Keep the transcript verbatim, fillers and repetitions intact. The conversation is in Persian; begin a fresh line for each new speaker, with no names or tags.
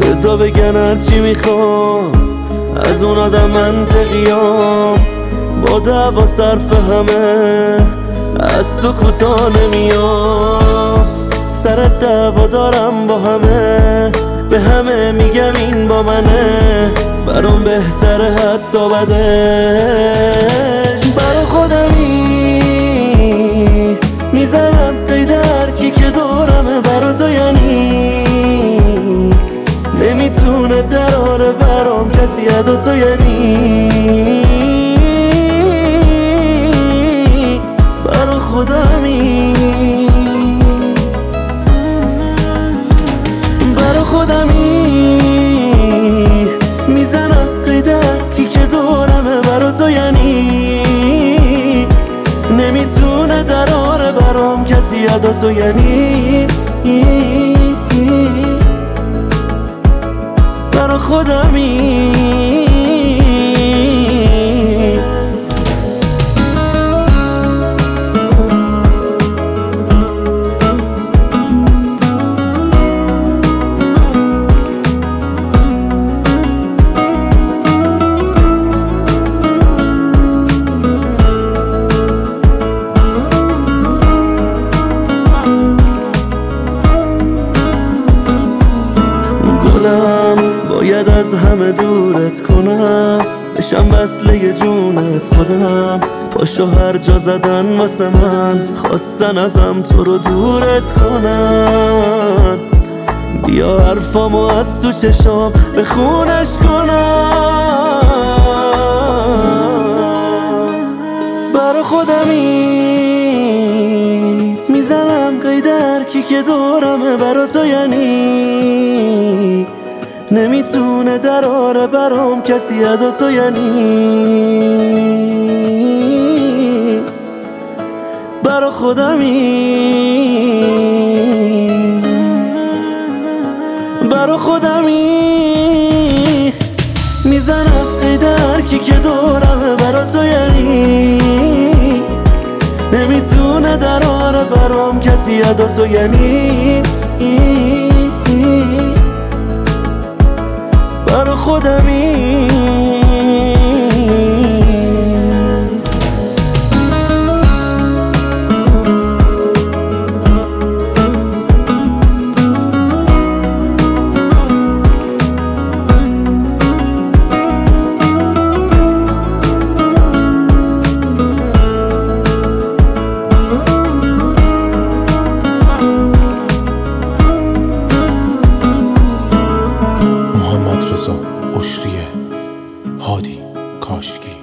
بذار بگن هرچی میخوام، از اون آدم منطقیام، با دعوا صرف همه از تو کوتاه نمیام. سرت دعوا دارم با همه، به همه میگم این با منه، برام بهتره حتی بدش. برا خودمی میزنم قید هرکی که دورمه، برا تو یعنی نمیتونه دراره برام کسی ادا تو یعنی. برا خودمی برا خودمی میزنم قید هرکی که دورمه، برا تو یعنی نمیتونه دراره برام کسی ادا تو یعنی. برا خودمی باید از همه دورت کنم، بشم وصله جونت خودم. پاشو هر جا زدن واسه من، خواستن ازم تو رو دورت کنن. بیا حرفامو از تو چشام به خونش کنم. برا خودمی میزنم قید هرکی که دورمه، برا تو یعنی نمیتونه دراره برام کسی ادا تو یعنی. برا خودمی برا خودمی میزنم قید هرکی که دورمه، برا تو یعنی نمیتونه دراره برام کسی ادا تو یعنی. برا خودمی
اشریه هادی کاشکی.